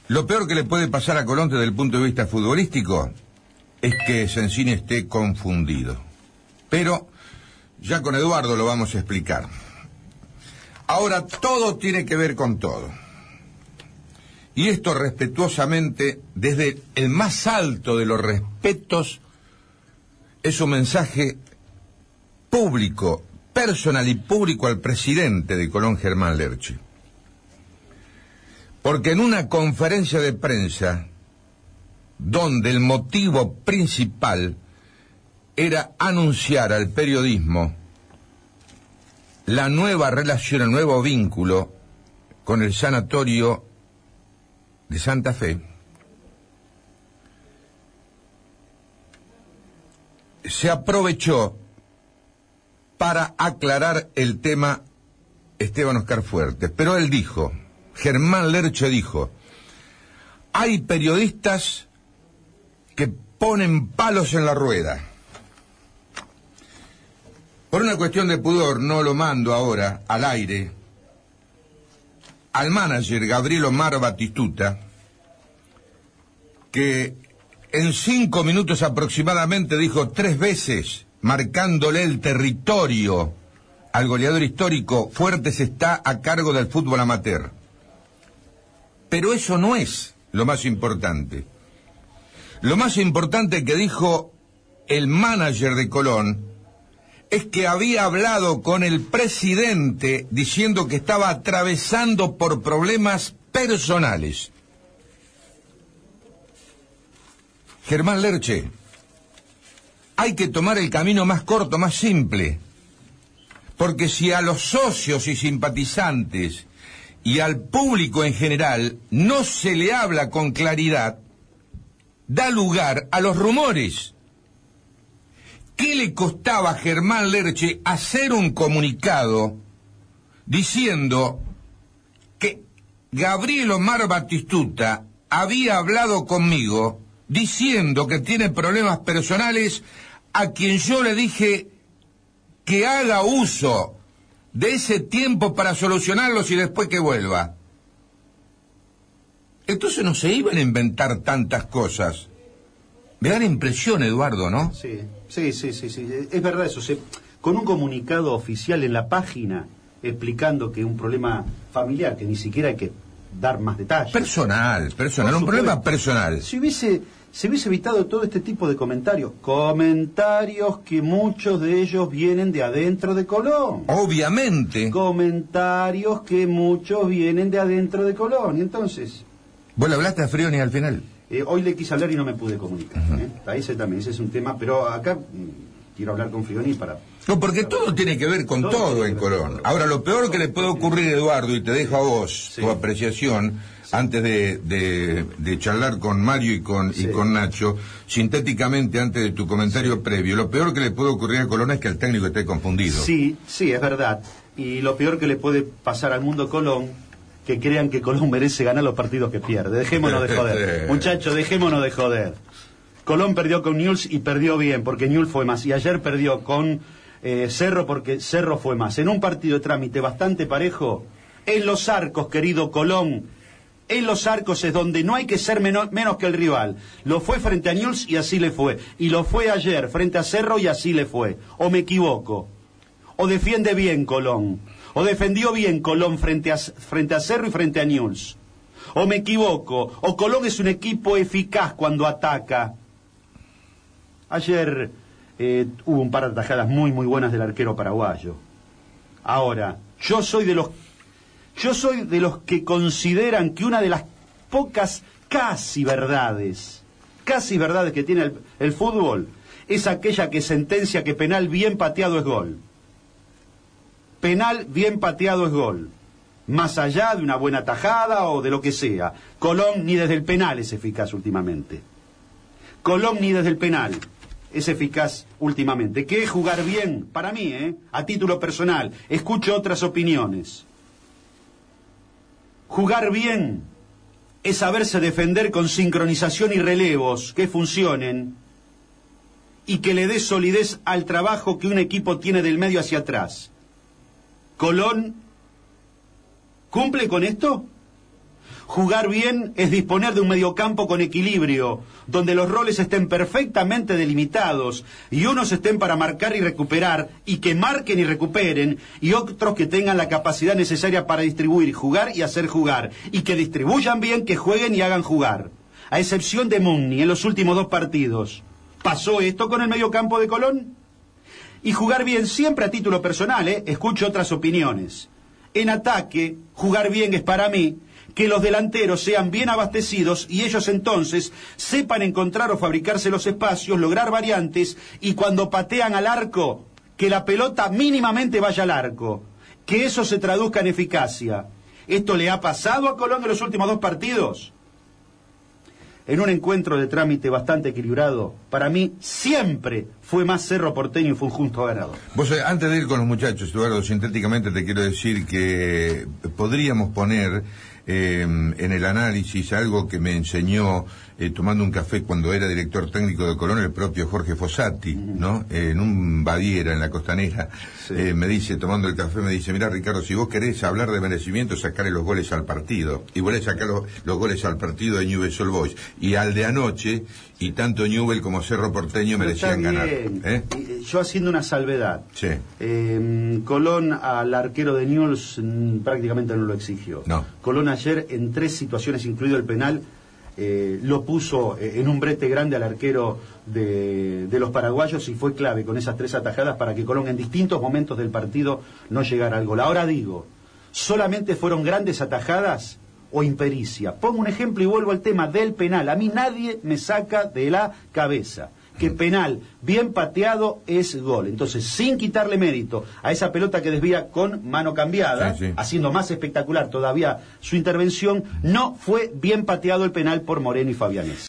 Lo peor que le puede pasar a Colón desde el punto de vista futbolístico es que Sensini esté confundido. Pero ya con Eduardo lo vamos a explicar. Ahora todo tiene que ver con todo. Y esto respetuosamente, desde el más alto de los respetos, es un mensaje público, personal y público al presidente de Colón, Germán Lerche. Porque en una conferencia de prensa, donde el motivo principal era anunciar al periodismo la nueva relación, el nuevo vínculo con el sanatorio de Santa Fe, se aprovechó para aclarar el tema Esteban Oscar Fuertes. Pero él dijo, Germán Lerche dijo, hay periodistas que ponen palos en la rueda. Por una cuestión de pudor, no lo mando ahora al aire al manager Gabriel Omar Batistuta, que en 5 minutos aproximadamente dijo 3 veces, marcándole el territorio al goleador histórico, Fuertes está a cargo del fútbol amateur. Pero eso no es lo más importante. Lo más importante que dijo el manager de Colón es que había hablado con el presidente diciendo que estaba atravesando por problemas personales. Germán Lerche, hay que tomar el camino más corto, más simple, porque si a los socios y simpatizantes y al público en general no se le habla con claridad, da lugar a los rumores. ¿Qué le costaba a Germán Lerche hacer un comunicado diciendo que Gabriel Omar Batistuta había hablado conmigo diciendo que tiene problemas personales, a quien yo le dije que haga uso de ese tiempo para solucionarlos y después que vuelva? Entonces no se iban a inventar tantas cosas. Me da la impresión, Eduardo, ¿no? Sí. Es verdad eso. Con un comunicado oficial en la página explicando que un problema familiar, que ni siquiera hay que dar más detalles. Personal, un problema personal. Se hubiese evitado todo este tipo de comentarios. Comentarios que muchos de ellos vienen de adentro de Colón. Obviamente. Comentarios que muchos vienen de adentro de Colón. Y entonces... ¿Vos le hablaste a Frioni al final? Hoy le quise hablar y no me pude comunicar. Ese es un tema, pero acá quiero hablar con Frioni para... No, porque todo tiene que ver con todo en Colón. Ahora, lo peor que le puede ocurrir, Eduardo, y te dejo a vos tu apreciación, antes de charlar con Mario y con Nacho, sintéticamente antes de tu comentario previo, lo peor que le puede ocurrir a Colón es que el técnico esté confundido. Sí, es verdad. Y lo peor que le puede pasar al mundo Colón, que crean que Colón merece ganar los partidos que pierde. Dejémonos de joder. Muchachos, dejémonos de joder. Colón perdió con Newell's y perdió bien, porque Newell's fue más. Y ayer perdió con Cerro, porque Cerro fue más. En un partido de trámite bastante parejo, en los arcos, querido Colón, en los arcos es donde no hay que ser menos que el rival. Lo fue frente a Newell's y así le fue. Y lo fue ayer frente a Cerro y así le fue. ¿O me equivoco? ¿O defiende bien Colón? ¿O defendió bien Colón frente a Cerro y frente a Newell's? ¿O me equivoco? ¿O Colón es un equipo eficaz cuando ataca? Ayer hubo un par de atajadas muy buenas del arquero paraguayo. Ahora, yo soy de los que consideran que una de las pocas casi verdades que tiene el fútbol es aquella que sentencia que penal bien pateado es gol. Penal bien pateado es gol. Más allá de una buena tajada o de lo que sea. Colón ni desde el penal es eficaz últimamente. Colón ni desde el penal es eficaz últimamente. ¿Qué es jugar bien? Para mí, a título personal. Escucho otras opiniones. Jugar bien es saberse defender con sincronización y relevos que funcionen y que le dé solidez al trabajo que un equipo tiene del medio hacia atrás. ¿Colón cumple con esto? Jugar bien es disponer de un mediocampo con equilibrio, donde los roles estén perfectamente delimitados y unos estén para marcar y recuperar, y que marquen y recuperen, y otros que tengan la capacidad necesaria para distribuir, jugar y hacer jugar, y que distribuyan bien, que jueguen y hagan jugar. A excepción de Mugni en los últimos 2 partidos. ¿Pasó esto con el mediocampo de Colón? Y jugar bien siempre a título personal, escucho otras opiniones. En ataque, jugar bien es para mí que los delanteros sean bien abastecidos y ellos entonces sepan encontrar o fabricarse los espacios, lograr variantes, y cuando patean al arco, que la pelota mínimamente vaya al arco, que eso se traduzca en eficacia. ¿Esto le ha pasado a Colón en los últimos 2 partidos? En un encuentro de trámite bastante equilibrado, para mí siempre fue más Cerro Porteño y fue un justo ganador. Vos, antes de ir con los muchachos, Eduardo, sintéticamente te quiero decir que podríamos poner en el análisis algo que me enseñó tomando un café cuando era director técnico de Colón el propio Jorge Fossati, ¿no? En un Baviera, en la Costanera, sí. Me dice, tomando el café, me dice, mirá, Ricardo, si vos querés hablar de merecimiento, sacarle los goles al partido, y volvés a sacar los goles al partido de Newell's Old Boys, y al de anoche, y tanto Newell como Cerro Porteño merecían ganar. Yo haciendo una salvedad. Sí. Colón al arquero de Newell's prácticamente no lo exigió. No. Colón ayer en 3 situaciones, incluido el penal, lo puso en un brete grande al arquero de los paraguayos, y fue clave con esas 3 atajadas para que Colón en distintos momentos del partido no llegara al gol. Ahora digo, solamente fueron grandes atajadas o impericia. Pongo un ejemplo y vuelvo al tema del penal. A mí nadie me saca de la cabeza que penal bien pateado es gol. Entonces, sin quitarle mérito a esa pelota que desvía con mano cambiada, sí, sí, haciendo más espectacular todavía su intervención, no fue bien pateado el penal por Moreno y Fabianés.